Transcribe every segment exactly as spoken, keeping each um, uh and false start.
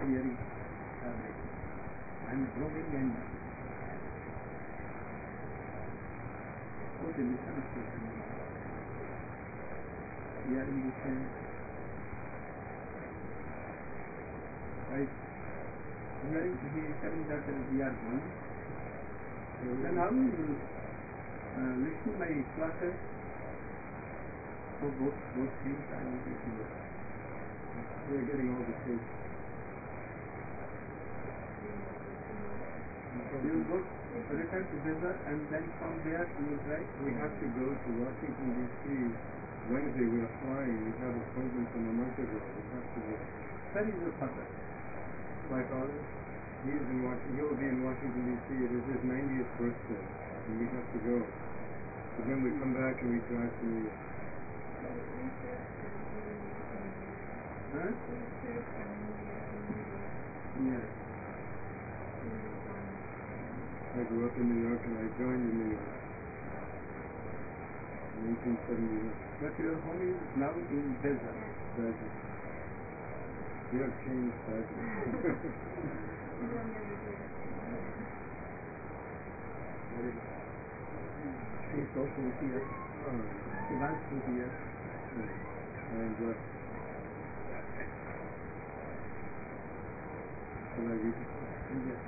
wearing fabric and growing and totally misunderstood. We are in the same right. He is telling that we are one. Then how will you uh, listen my classes? So both both things I need to do. We are getting all the things. You will go return to Gaza and then from there you will drive. We have to go to Washington D C Wednesday. We are flying. We have appointments on a month ago. We have to go. Where is your father? My father, he is in Washington. He will be in Washington D C It is his ninetieth birthday, and we have to go. But then we come back and we drive to New York. Huh? Yes. I grew up in New York and I joined in New York in eighteen seventy-one. But your home is now in Gaza. Gaza. You have changed, Gaza. She's also here. Oh. She wants to here. I am blessed. Shall I read it? Yes.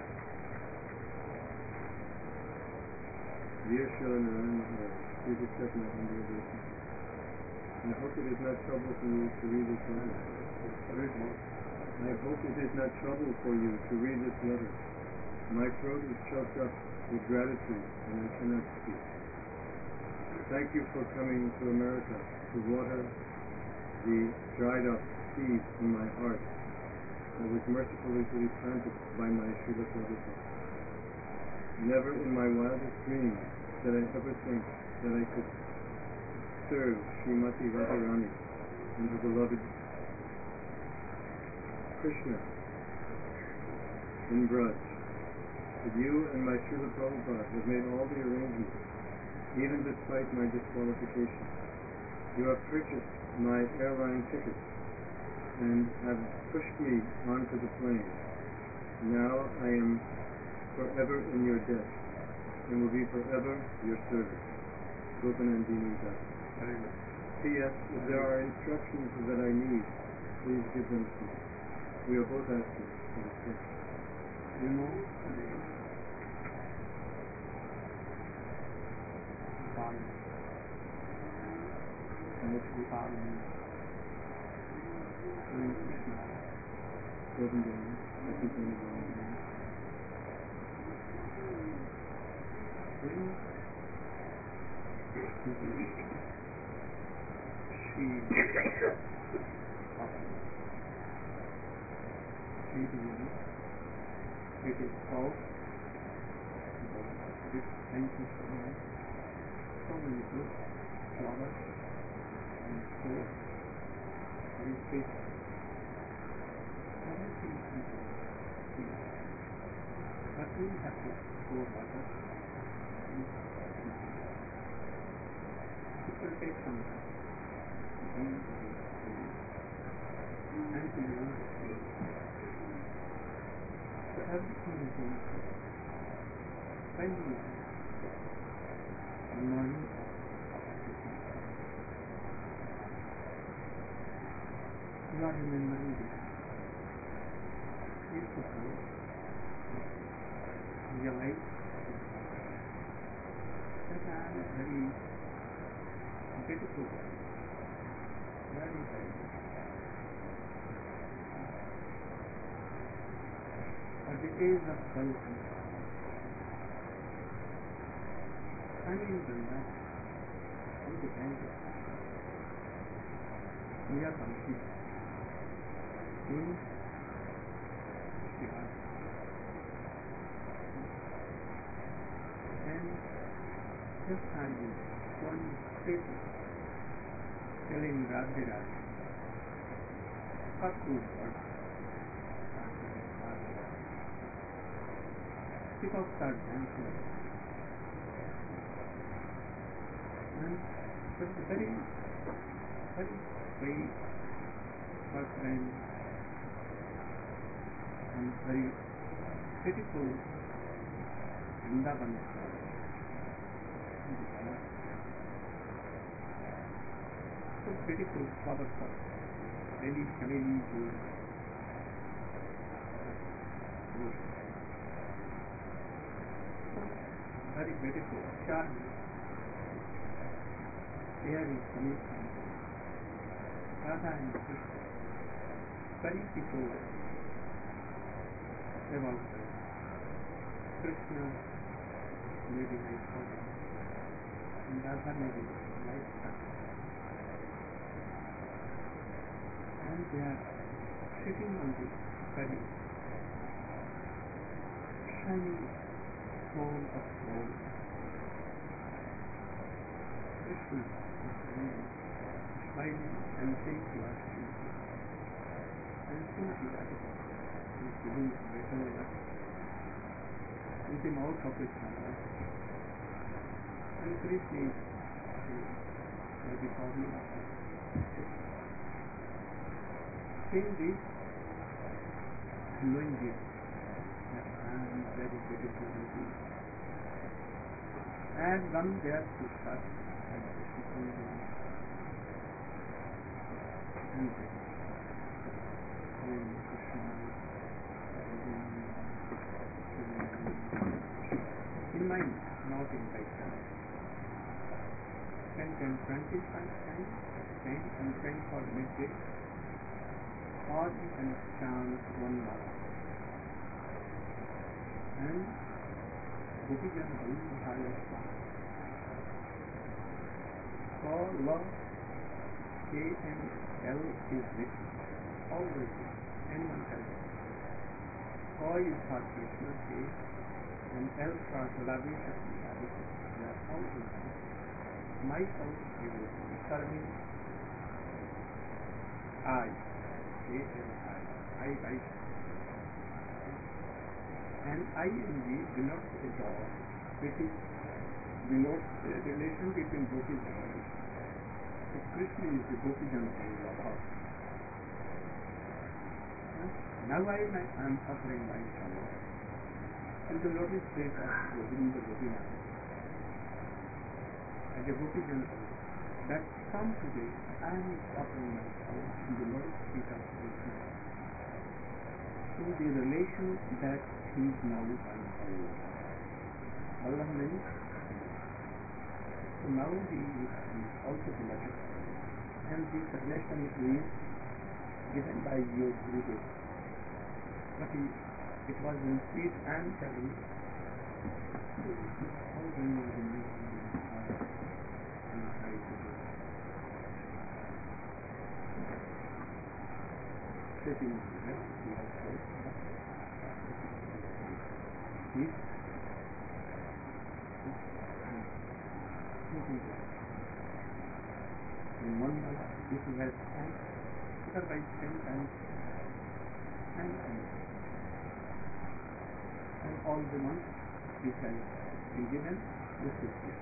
Dear Shalanan, please accept my humble obeisance. I hope it is not trouble for you to read this letter. Read more. I hope it is not trouble for you to read this letter. My throat is choked up with gratitude and I cannot speak. Thank you for coming to America to water the dried up seed in my heart that was mercifully to be planted by my Srila Prabhupada. Never in my wildest dreams did I ever think that I could serve Srimati Radharani and her beloved Krishna in Braj. But you and my Srila Prabhupada have made all the arrangements, even despite my disqualification. You have purchased my airline ticket and have pushed me onto the plane. Now I am forever in your debt and will be forever your servant. Gopanandini Das. P S. If there are instructions that I need, please give them to me. We are both asking for instructions. You know, Gopal, Lord Gopal, Lord Krishna, Govinda, Happy Govinda. She She it is all this thank you so much. So many good flowers and food and fish. Everything is here. But we have to pour water. It will take some time. And we want to see. So everything is going to when we are learning you are remembering this. You should realize that I am a very beautiful person. Very, very beautiful. But the age of Kalki, I mean Vrinda, on the end of we are Kalki in Shiva. And just I did one statement telling Radhe Radhe, what good words people start dancing. And it's very, very sweet, her friend, one very beautiful Vrindavan story. So beautiful flower pot, really heavily used. Very beautiful, charming. Here is coming from Radha and Krishna. Very people about Krishna maybe like father and Radha maybe like son. And they are sitting on the very shiny stone of gold. Krishna is smiling and saying to us, and simply that is giving better life with him out of his mother. And Krishna is maybe probably saying this, knowing this, that I am very beautiful indeed. And run there to start and Krishna and this. In mind, not in right time. ten, ten, twenty-five times, ten and ten for midday, or you can chant one mala. And Gopijan Bali Bhaya Swan. For love, K and L is written, always written, anyone can write. Or is for Krishna, K, and L for Radhe Shakti, Radhe Shakti, they are always written. Myself, I will be serving I, K L I, I write. And I and G denotes a dog, which is denotes a relation between Gopi and Krishna. So Krishna is the Gopi and Krishna. Now I am offering my sorrow in the lotus feet of Govinda Gopinath. As a Gopi that from today I am offering my sorrow in the lotus feet of Krishna. So the relation that he is now unfolding. Allah means, so now he is also beloved, and this relation is given by your Gurudev. But he, it was in speech and telling how do you believe in the heart and try to do it. Sitting here, we have told this in one mala, this is as time, otherwise ten times, and and and all the ones which has been given, this is it.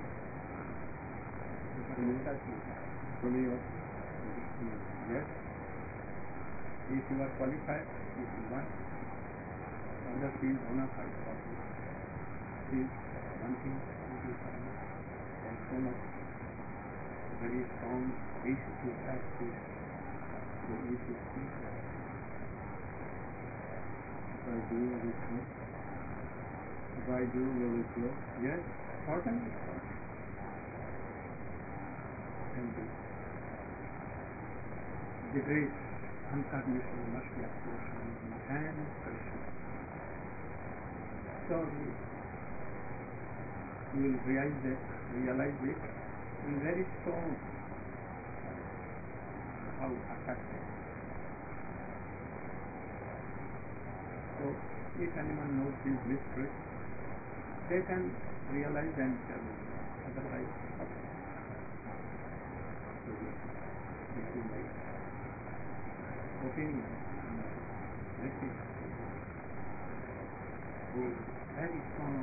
For me also? Yes. If you are qualified, if you want, other field bona fide possible. Is one thing, it is and so much very strong wish to practice the wish to speak. If I do, will it grow? If I do, will it grow? Yes, certainly. And the, the great unconditional mercy of Krishna and Krishna. So you will realize that, realize it in very strong how affected. So if anyone knows these mysteries, they can realize and tell you. Otherwise, okay. So this is my opinion. Let it go very strong.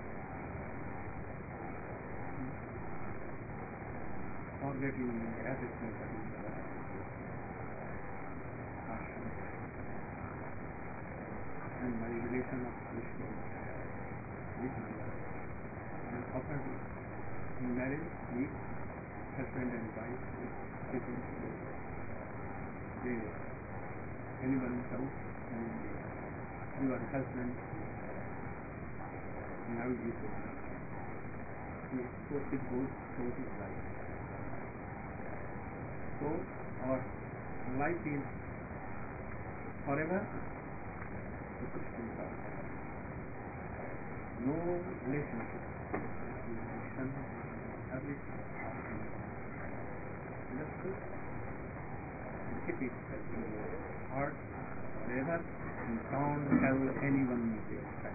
Forgetting everything that is around. and my relation of Vishnu, Vishnu, and offered in marriage with husband and wife, sitting the animal house, and your husband now is he posted both through his life. So our life is forever to Krishna God. No relationship, relation, everything. Understood? Keep it in your heart forever and don't tell anyone this fact.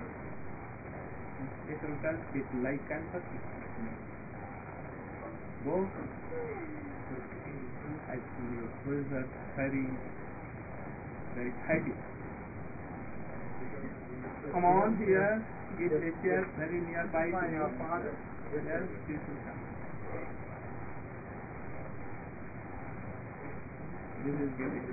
It will touch it like cancer. Go I see your closer very, very tidy. Come on here, get a chair very nearby to you. Yes, this will come. This is getting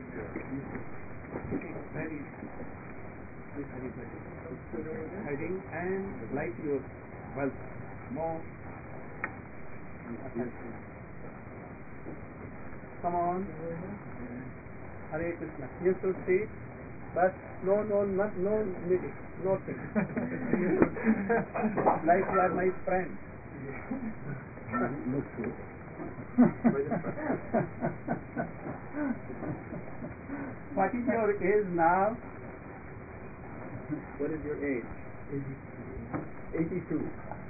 very, very, very hiding and like your wealth, more and attention. Come on. Hare Krishna. You should see, but no, no, not, no meeting, nothing. Like you are my friend. Look good. What is your age now? What is your age? Eighty-two.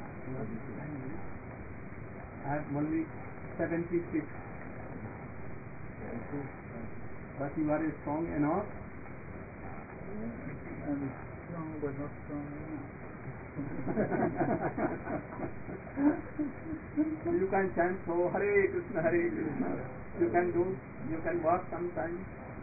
I am only seventy-six. But you are strong enough. I'm strong but not strong enough. You can chant so Hare Krishna, Hare Krishna. You can do, you can walk sometimes.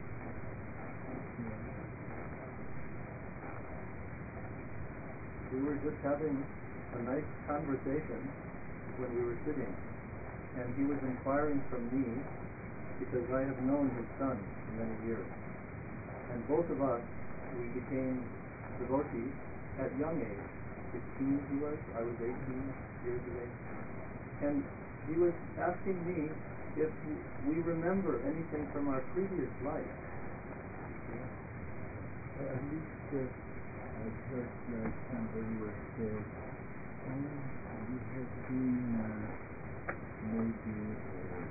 We were just having a nice conversation when we were sitting, and he was inquiring from me because I have known his son for many years. And both of us, we became devotees at young age. sixteen he was, I was eighteen years of age. And he was asking me if we remember anything from our previous life. Well, at least uh, I heard like somebody was saying, oh, you have been uh, maybe uh,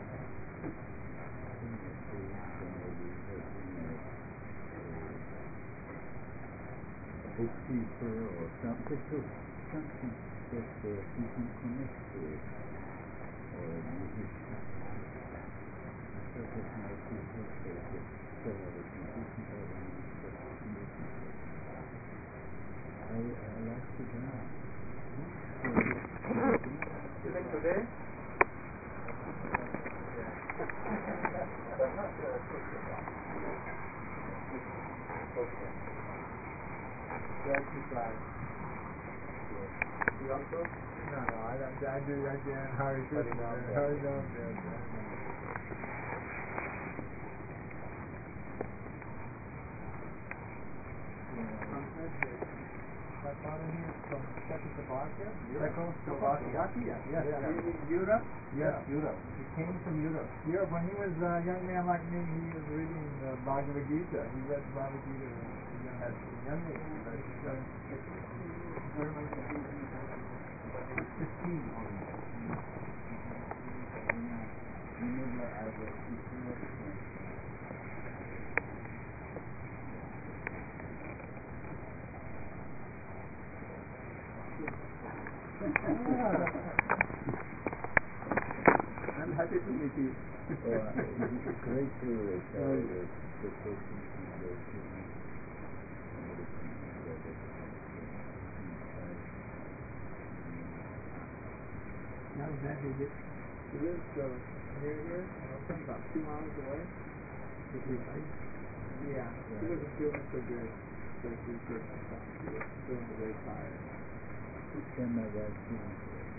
bookkeeper or something, so something that uh, you can connect with, or a musician. So that might be helpful to tell other people about music. I, I like to dance. Even today? Exercise. You also? No, no, I, I do I do Hari Krishna. Hari Ram. My father he is from Czechoslovakia. Czechoslovakia. Yes, yes. Europe? Yes, Europe. He came from Europe. Europe. When he was a young man like me, he was reading the Bhagavad Gita. He read the Bhagavad Gita at a young age. fifteen. Whenever I was before I'm happy to meet you. Oh, it's great to tell you the person who goes to me. Now that is it. He lives uh, near here, Milton, about two miles away. Is it right? Yeah, he wasn't feeling so good. So he did something to it, feeling very tired. Then my wife didn't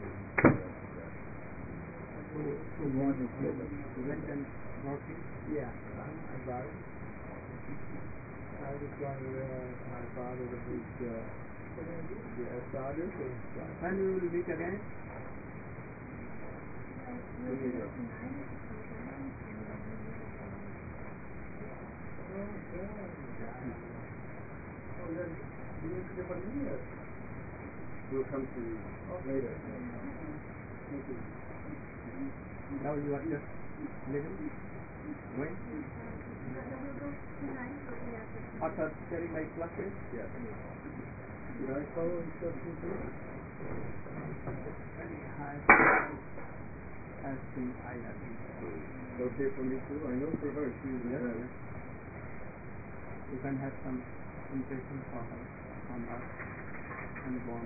So, so you want to you went and brought him? Yeah, I brought it. I just wanted uh, my father to meet uh, the Sadhu. When we will meet again? We'll come to you later. Now you are just living? When? After sharing my classes? Yes. Did I follow instructions here? Very high. I think I have been. Okay for me too? I know for her she is Yes, better. yes. You can have some impression for her on us and born.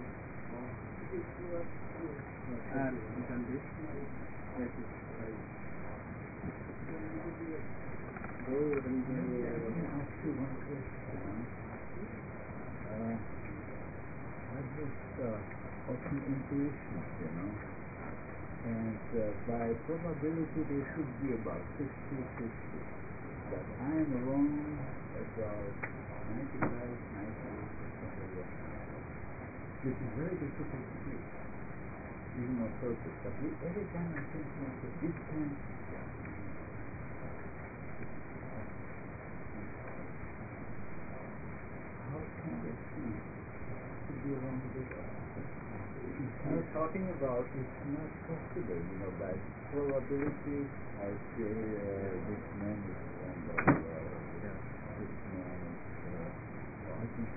And you can do. Thank you. Oh, and, Let me uh, ask you one question. Uh, I just uh, often intuitions, you know, and uh, by probability they should be about fifty fifty. But I am wrong about ninety-five, ninety-eight percent of the time, which is very difficult to do, even on purpose. But we, every time I think to myself, this time, how can this be? To be wrong with us. He's talking about It's not possible, you know, by probability, I say uh, this man is wrong, or uh, yeah. this man is, uh, oh, I think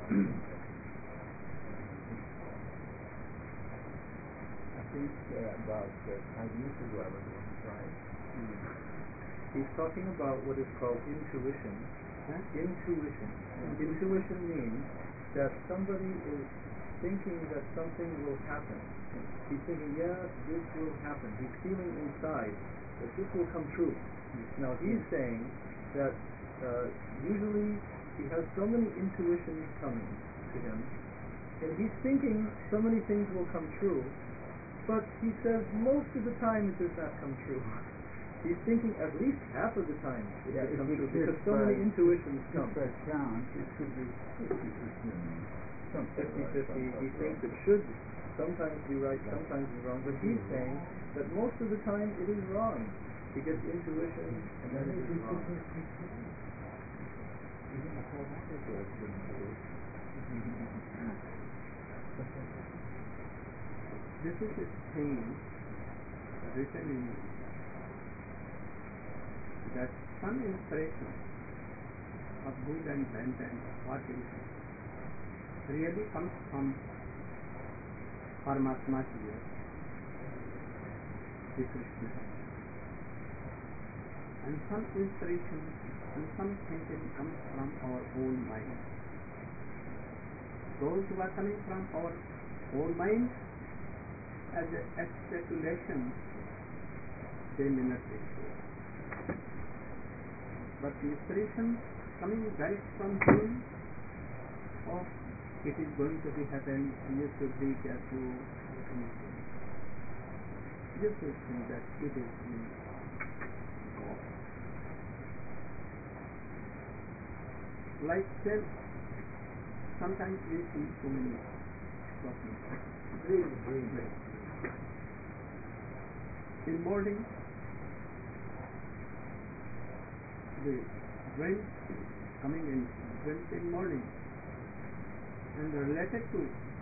I think uh, about uh, five years ago I was on trial. he's talking about what is called intuition. Huh? Intuition. Intuition means that somebody is thinking that something will happen. He's thinking, yes, this will happen. He's feeling inside that this will come true. Now he's saying that uh, usually he has so many intuitions coming to him, and he's thinking so many things will come true, but he says most of the time it does not come true. He's thinking at least half of the time it Yeah, will come if true it because is so many by- intuitions If come. by chance, it should be fifty fifty, you know, something fifty right, fifty, he something thinks wrong. it should sometimes be right, sometimes be wrong, but he's saying that most of the time it is wrong. He gets intuition and then it is wrong. Even if I wanted to, I couldn't do it. This is a thing written in that some inspiration of good and bad and what is really comes from Paramatma here, Sri Krishna. And some inspiration and some thinking comes from our own mind. Those who are coming from our own mind as a, as speculation, they may not be true. But the inspiration coming direct from him, oh, it is going to be happen, you should be careful. You should think that it is in God. Like then, sometimes we see so many problems. Dream, dream, dream. In morning, the dream coming in dreams in morning and related to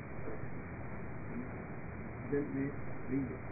then we read it.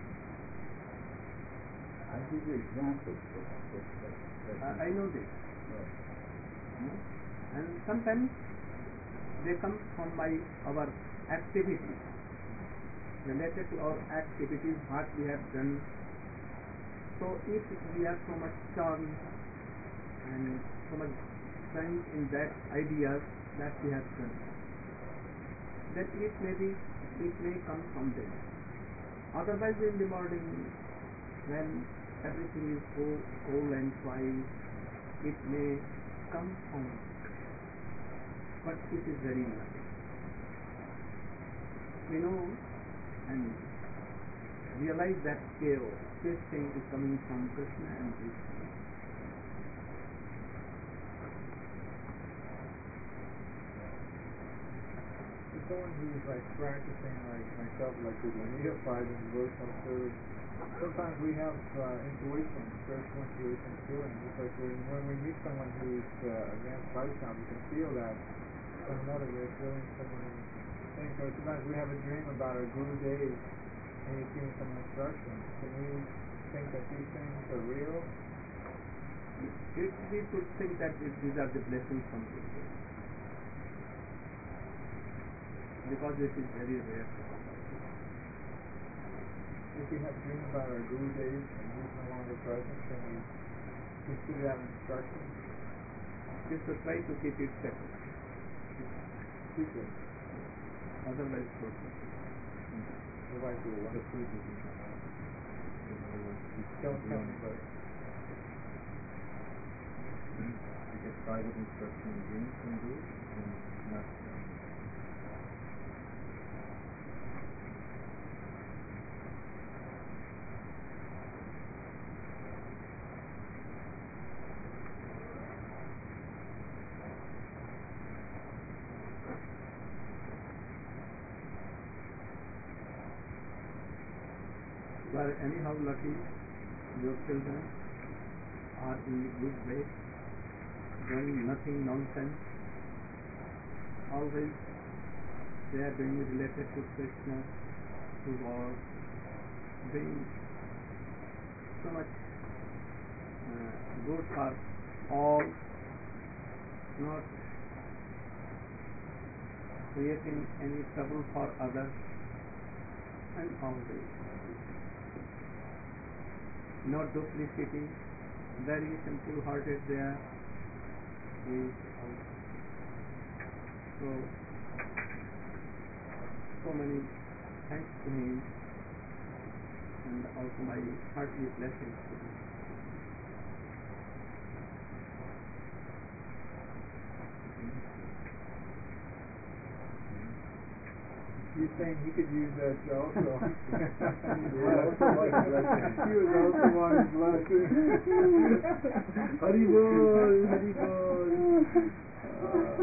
I'll give you examples of of that. that Uh, I know this. Oh. Hmm? And sometimes they come from my our activities, related to our activities, what we have done. So if we are so much charmed and so much strength in that ideas that we have done, then it may be, it may come from them. Otherwise in the morning, when everything is so cold and quiet, it may come from, but it is very nothing. We know and realize that chaos, this thing is coming from Krishna and Krishna. someone who's like practicing like myself, like with the neophyte and devotional service, sometimes we have uh, intuition, spiritual intuition, feeling. Just like when, when we meet someone who's uh, advanced lifestyle, we can feel that from another way of feeling someone. Things. So sometimes we have a dream about our Guru days, and he's giving some instructions. Can we think that these things are real? We, we could think that it, these are the blessings from Guru, because this is very rare to come by. If we have dreams about our Guru days and he's no longer present, can we consider that instruction? We should try to keep it separate. Keep it. Otherwise, so Otherwise, we will want to prove it. Don't tell anybody. You get private instruction in dreams from Guru and not. You are anyhow lucky, your children are in the good way, doing nothing nonsense. Always they are being related to Krishna, to God, being so much uh, good for all, not creating any trouble for others, and always no duplicity, very simple hearted there is so so many thanks to him, and also my hearty blessings to him. You're saying he could use that also. He also likes blessing. He was also wanting blessing. Hari Bol, Hari Bol. Uh,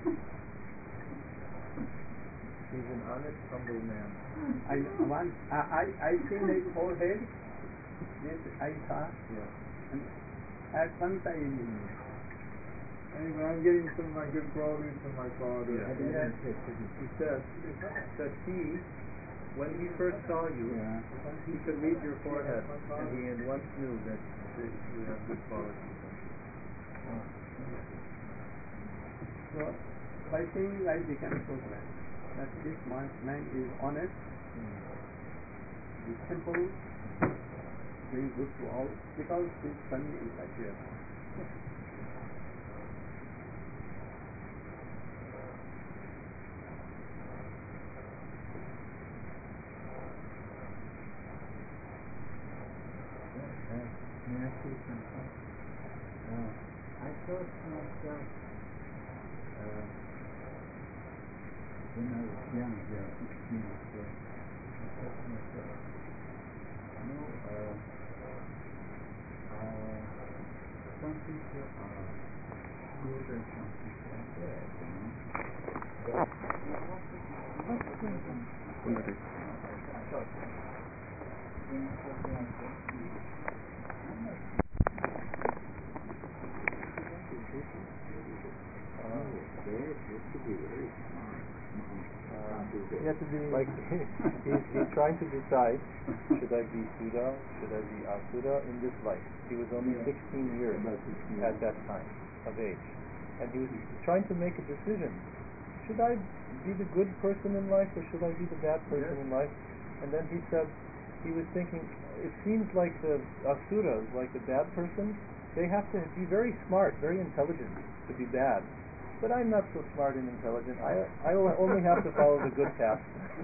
He's an honest, humble man. I once I I, I seen his forehead. Yes, I saw. Yeah. And at once I anyway, I'm getting some of my good qualities from my father. Yeah. Yes. He says that he, when he first saw you, Yeah. he could read your forehead, and he at once knew that you have good qualities. So by seeing I became so glad that this man, man is honest, is simple, doing good to all, because his son is like this. May I say something? Uh, I thought to myself, uh, when I was young, yeah, sixteen or so, I thought to myself, you know, uh, uh, some people are good and some people are bad, you know. But what's the difference? I thought, when I thought to myself, I'm not You have to be like he's, he's trying to decide, should I be Sudha, should I be Asura in this life. He was only sixteen years at that time of age, and he was trying to make a decision. Should I be the good person in life, or should I be the bad person in life? And then he said, he was thinking, it seems like the Asuras, like the bad person, they have to be very smart, very intelligent to be bad. But I'm not so smart and intelligent. I I only have to follow the good path.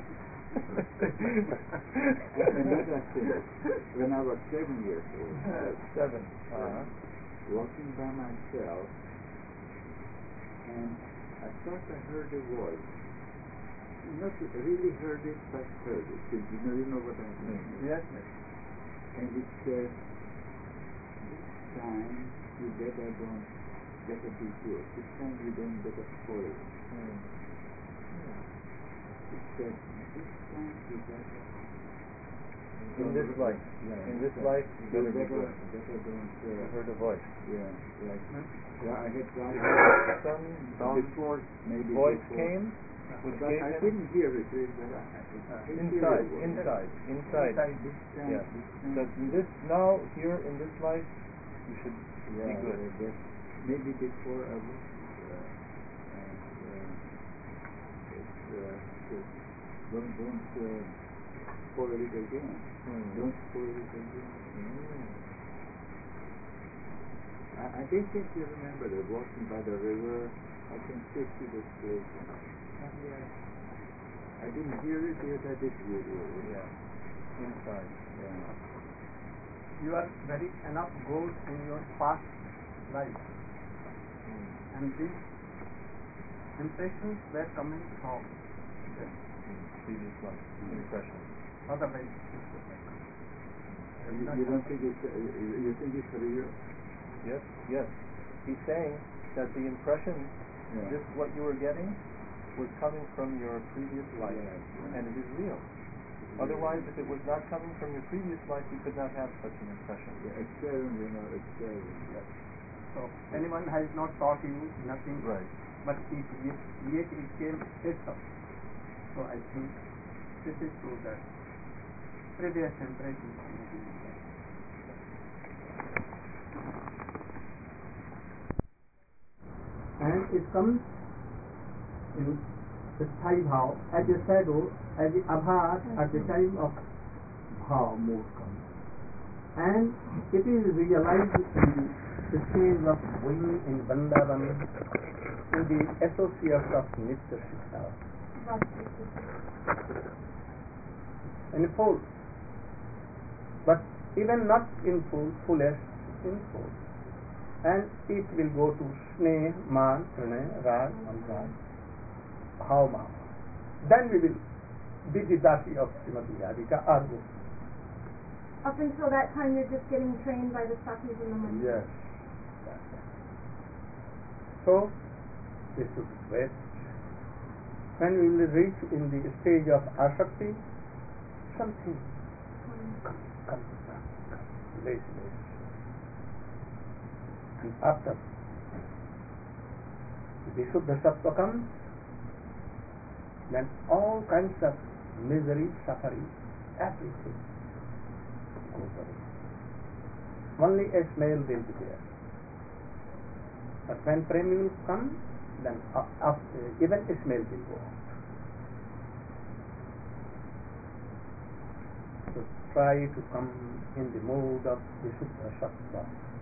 Another thing, when I was seven years old, Seven. Uh-huh. walking by myself, and I thought I heard a voice. Not really heard it, but heard it. You know, you know what I mean? Yes. And it said, this time you better don't better be good. This time you don't better spoil. Hmm. said, this can't be better. In this life, Yeah, in this yeah. life, You better be better, good. better don't. You Uh, heard a voice. yeah, like. Yeah, I had tried. Some some before, maybe voice before. came, which But gave I him didn't hear it. It but I, I, I inside, hear it. inside, inside. This time, Yeah. this time. That in this now here in this life, you should Yeah, be good. uh, that maybe before I was, uh, and, uh, it's, uh, it, don't, don't, uh, spoil it again. Hmm. Don't spoil it again. Mm. I, I distinctly remember that walking by the river, I can still see the place. And, yeah, I didn't hear it, yet I did hear it. Yeah. Inside. Yeah. You are very enough good in your past life, Mm. and these impressions were coming from them. Mm. Previous life impression. Otherwise, You, you don't think it's, uh, you, you think it's real? Yes, yes. He's saying that the impression, Yeah. this what you were getting, was coming from your previous life, Yeah, yeah. and it is real. Otherwise, if it was not coming from your previous life, you could not have such an impression. Yeah, experiment, you know, experiment. yes. So anyone has not taught you nothing, Right. but it yet, yet it came itself. So I think this is true that previous impressions may be there. And it comes in the sthai bhav as a shadow, as the abhat at the time of bhav mood comes. And it is realized in the stage of being in Vrindavan, in the associates of Nitya Shikha. In full, but even not in full, fullest, in full. And it will go to Sneh, Man, Pranay, Rag, Anurag, Bhav, Bhav. Then we will be the Dasi of Srimati Radhika Argo. Up until that time, you're just getting trained by the Sakis in the month. Yes. So, this should wait. When we will reach in the stage of Asakti, something comes, comes, comes, less, less. And after the Shuddha Sattva comes, then all kinds of misery, suffering, everything goes away. Only a smell will be there. But when prema will come, then uh, uh, even a smell will go out. So try to come in the mood of the Shuddha Sattva.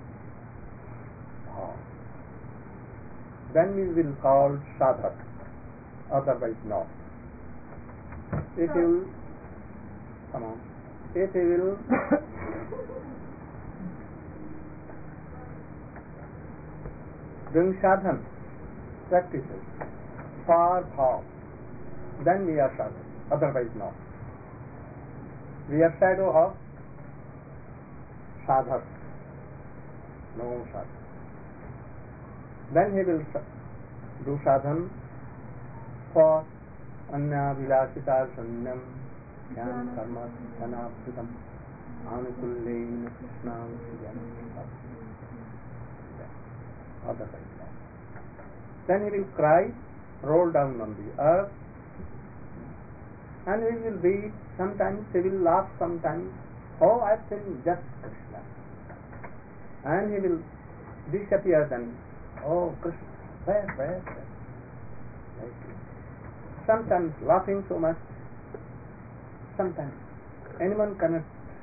Oh. Then we will call sadhak, otherwise not. If you will, come on, if you will doing sadhan, practices, for bhav, then we are sadhak, otherwise not. We are shadow of sadhak, no sadhak. Then he will do sadhan for anya vilasita sanyam jnana karma dhanapritam anukullena krishnam siddhanam. Otherwise not. Then he will cry, roll down on the earth, and he will be, sometimes he will laugh, sometimes, oh, I have seen just Krishna. And he will disappear then, oh, Krishna, where, where, where? Like this. Sometimes laughing so much, sometimes anyone cannot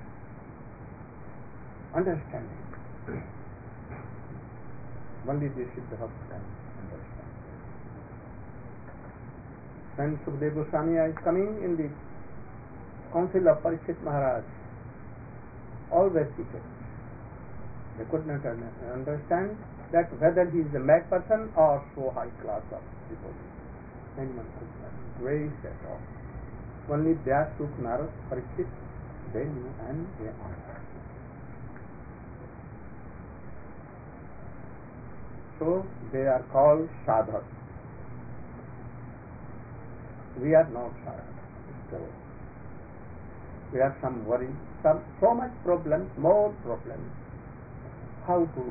understand it. Only the Siddha Bhakta can understand. When Sukadeva Goswami is coming in the council of Parikshit Maharaj, always seated. They could not understand that whether he is a mad person or so high class of people. Anyone could not grace at all. Only Vyas, Suk, Narad, Parikshit, they knew and they answered. So they are called sadhak. We are not sadhak. So we have some worry, some so much problems, more problems. How to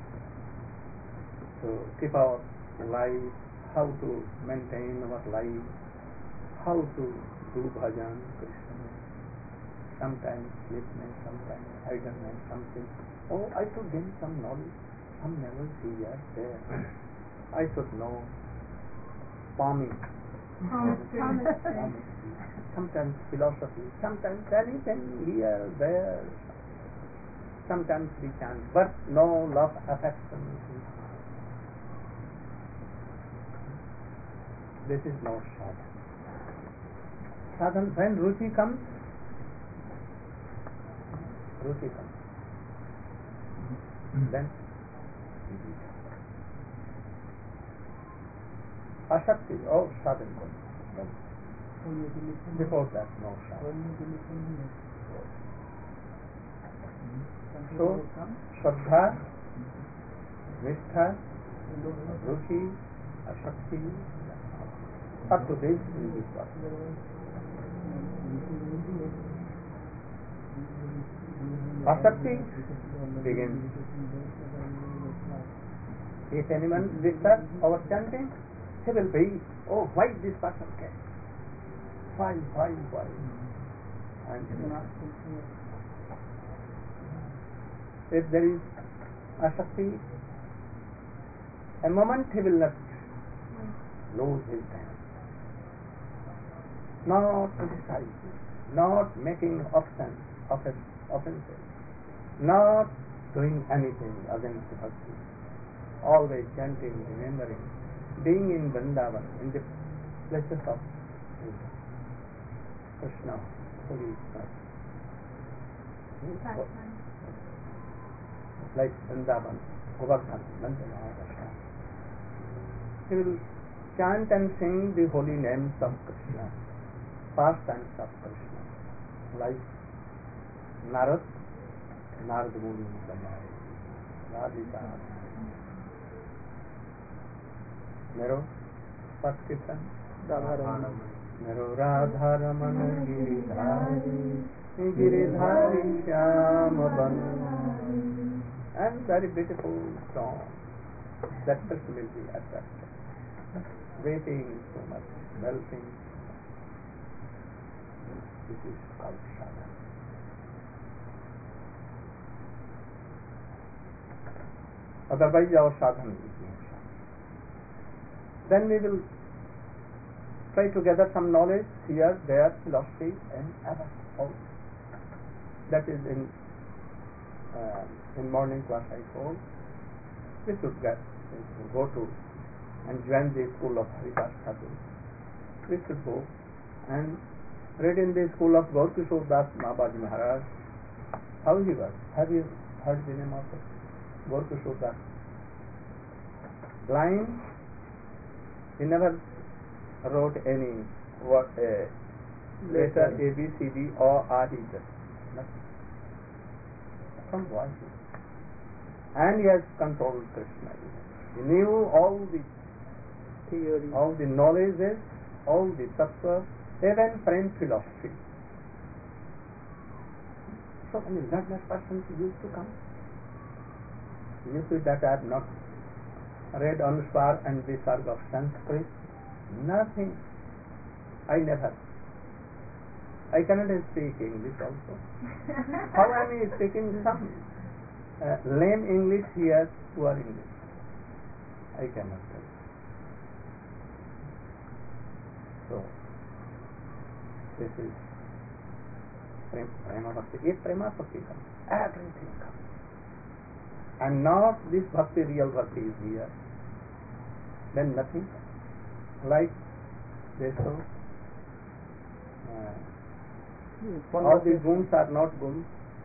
to keep our life, how to maintain our life, how to do bhajan, Krishna. Sometimes sleepiness, sometimes idleness, something. Oh, I should gain some knowledge, some knowledge here, there. I should know farming. Sometimes philosophy, sometimes anything here, there. Sometimes we can, but no love, affection. This is not sadhana. Sadhana, when ruchi comes, ruchi comes, then asakti, oh sadhana. Before that, no sadhana. So, Shraddha, Nishtha, Ruchi, Asakti, up to this in this world. Asakti begins. If anyone disturbs our chanting, he will be, oh, why this person came? Why, why, why? And if there is asakti, a moment he will not lose his time. Not criticizing, not making offense, offense, offenses, not doing anything against bhakti. Always chanting, remembering, being in Vrindavan, in the places of Krishna, Holy Christ. Like Vrindavan, Govardhan, Nandana, he will chant and sing the holy names of Krishna, pastimes of Krishna, like Narad, Narad Muni, Radhika, Mero, first Kirtan, Mero Radha Ramana Giridhari, Giridhari Shyama Bandhari, and very beautiful song that person will be attracted. Waiting so much, melting. This is called sadhana. Otherwise our sadhana is not sadhana. Then we will try to gather some knowledge here, there, philosophy, and other all. That is in uh, in morning class I told. We should get we should go to and join the school of Haridas Thakur. We should go and read in the school of Gaur Kishore Das Mahabaj Maharaj. How he was? Have you heard the name of it? Gaur Kishore Das. Blind. He never wrote any what uh, letter A B C D or R E just nothing. From voice. And he has controlled Krishna. He knew all the theory, all the knowledges, all the tattva, even prem philosophy. So many learned persons used to come. You see that I have not read Anuswar and Visarg of Sanskrit. Nothing. I never. I cannot speak English also. How am I speaking some uh, lame English here, poor English? I cannot tell. So, this is Prema Bhakti. If Prema Bhakti comes, everything comes. And not this Bhakti, real Bhakti is here, then nothing comes. Like they show, uh, all these guns are not guns.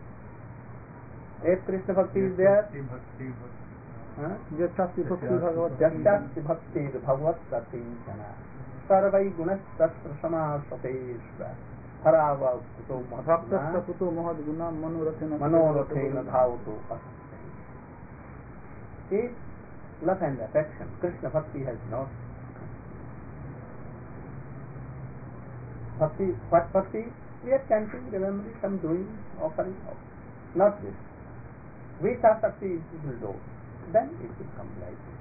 If Krishna Bhakti is there, Jashasti Bhakti Bhagavat Jashasti Bhakti Bhagavat Sati Jana Sarvai Gunas Tasprasama Sateshva Harava Puto Bhaktasta Puto Mahad Guna Manorathena Manorathena Dhauto Asate. If love and affection, Krishna Bhakti has not. Bhakti, what bhakti? We are chanting, remembering, some doing, offering. Not this. Vita Shakti will do. Then it will come like this.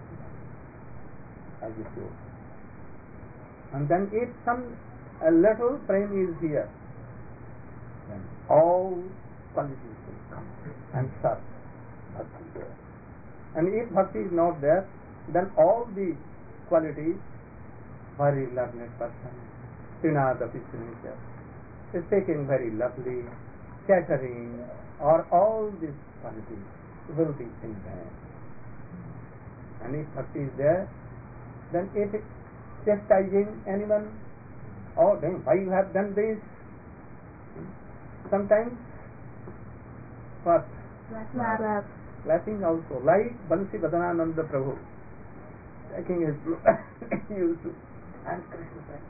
As it goes. And then if some a little prem is here, then all qualities will come and serve bhakti there. And if bhakti is not there, then all the qualities, very learned person, Srinadapi Srinivas, is taking very lovely, chattering, or all these qualities will be in vain. And if bhakti is there, then if it chastising anyone, oh, then why you have done this? Sometimes, what? Slap. Laughing also, like Bansi Badanananda Prabhu, taking his blue used to, and Krishna said,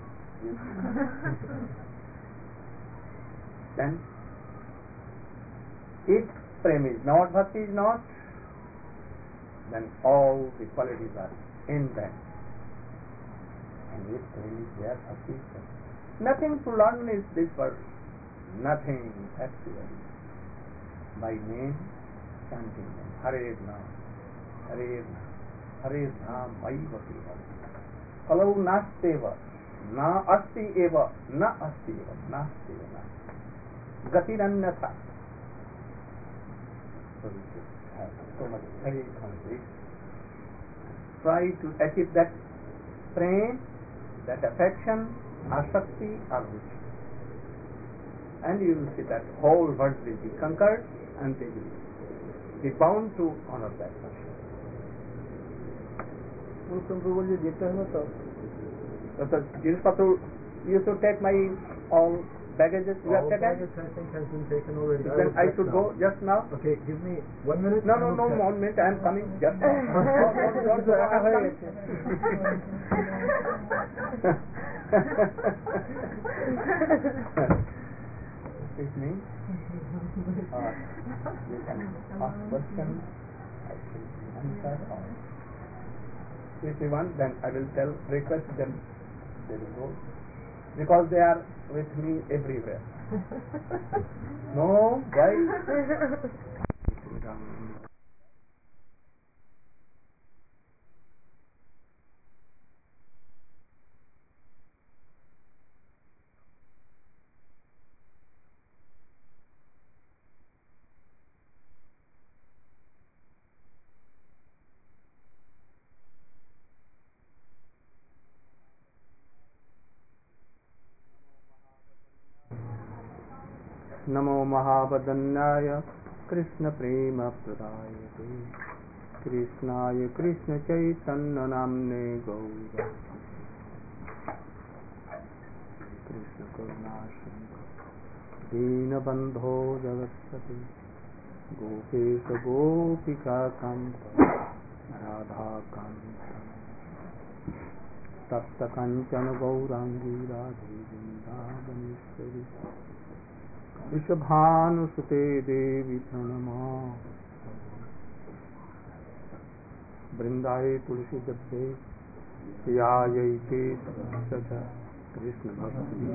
then, if prem is not, bhakti is not, then all the qualities are in them. And if prem is there, bhakti is there. Nothing to learn is this world. Nothing actually. By name, chanting them. Hare Nam, Hare Nam, Hare Nam, Vaivati Vaivati. Kalau nasteva, na asti eva, na asti eva, nasti eva, gatirannatha. So we should have so much faith on this. Try to achieve that prem, that affection, asakti, arruchi. And you will see that whole world will be conquered and they will be bound to honor that person. So, you should take my all baggages. You have All taken? baggage, I think, has been taken already. Then I should go just now. Okay, give me one minute. No, no, no, one minute. I am coming just now. No, no, don't go. I am coming. Excuse me. Uh, you can ask questions. I will answer. Or if you want, then I will tell, request them. They will go. Because they are with me everywhere. No, why? Namo Mahavadanyaya Krishna Prema Pradayate Krishnaya Krishna Chaitanya Namne Gaura Krishna Karunashanka Deenabandho Jagatsati Gopesha Gopika Kanta Radha Kanta Tapta Kanchana Gaurangi Radhe Vrindavaneshwari Vishabhanusute Devi Pranama Vrindaye Tulsi Dabbe Yaye Chet Sacha Krishna Bhakti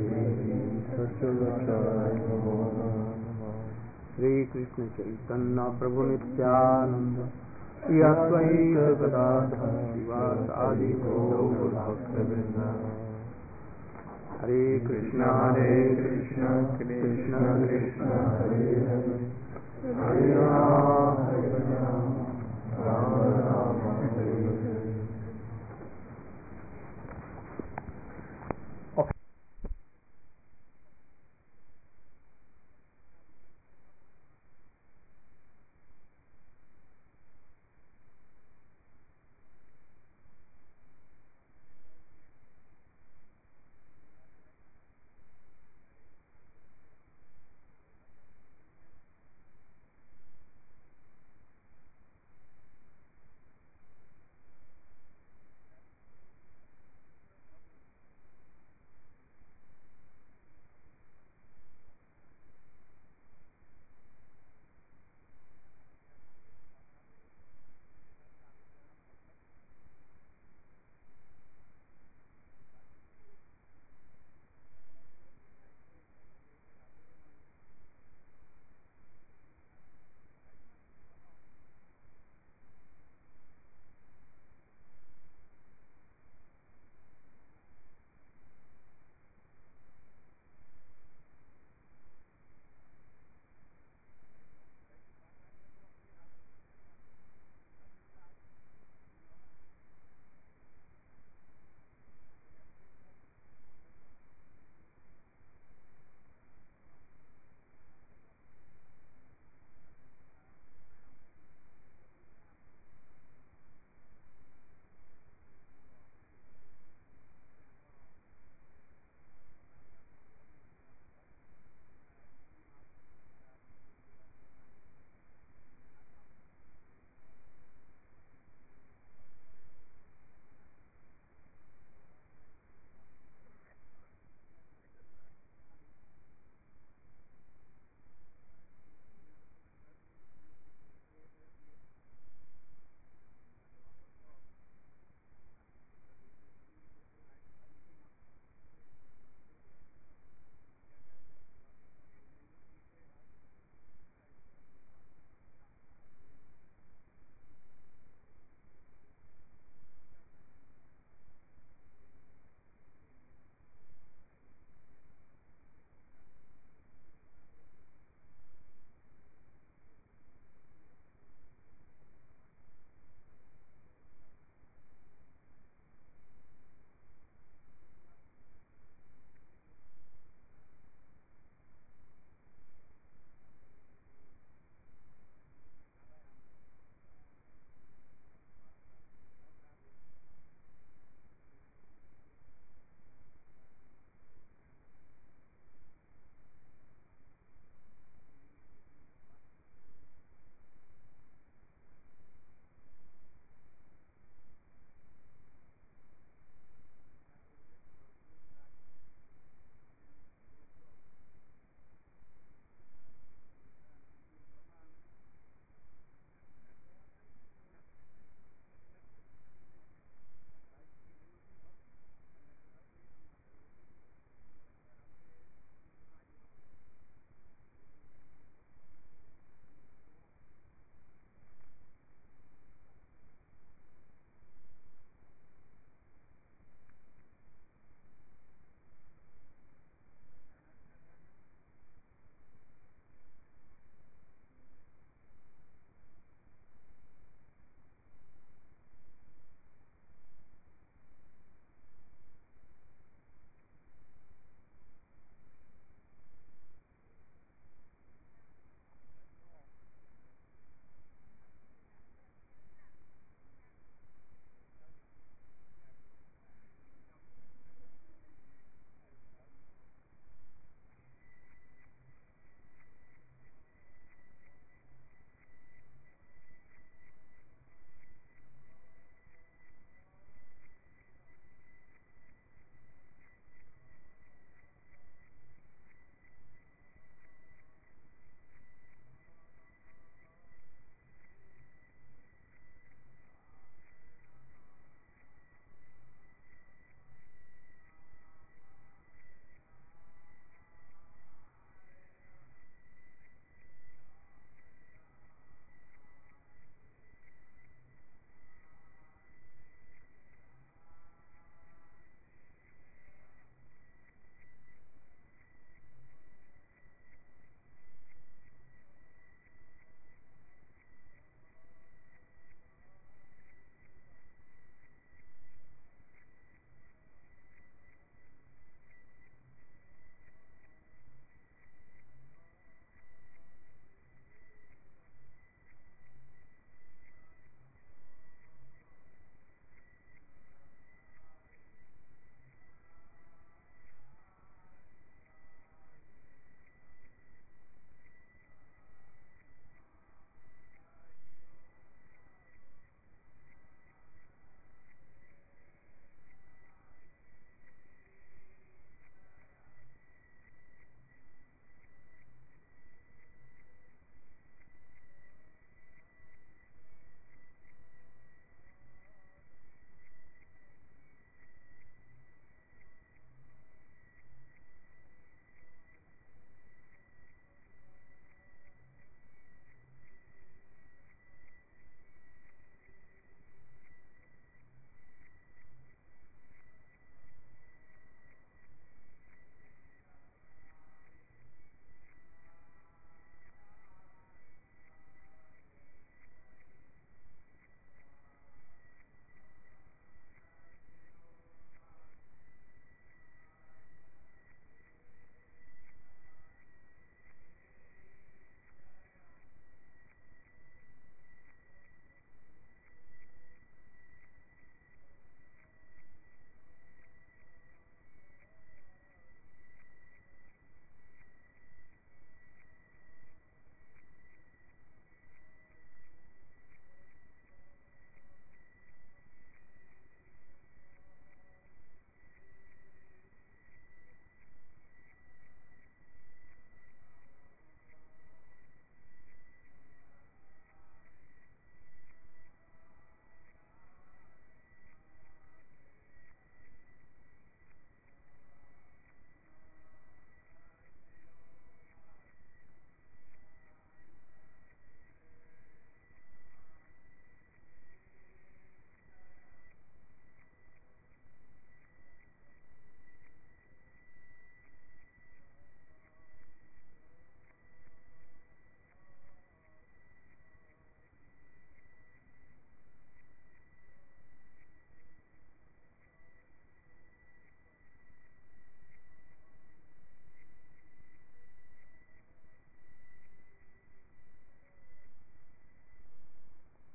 Sri Krishna Chaitanya Prabhu Nityananda Sri Advaita Gadadhara Sivasadi Gaur Bhaktivinoda Hare Krishna, Hare Krishna, Krishna Krishna, Hare Hare, Hare Rama.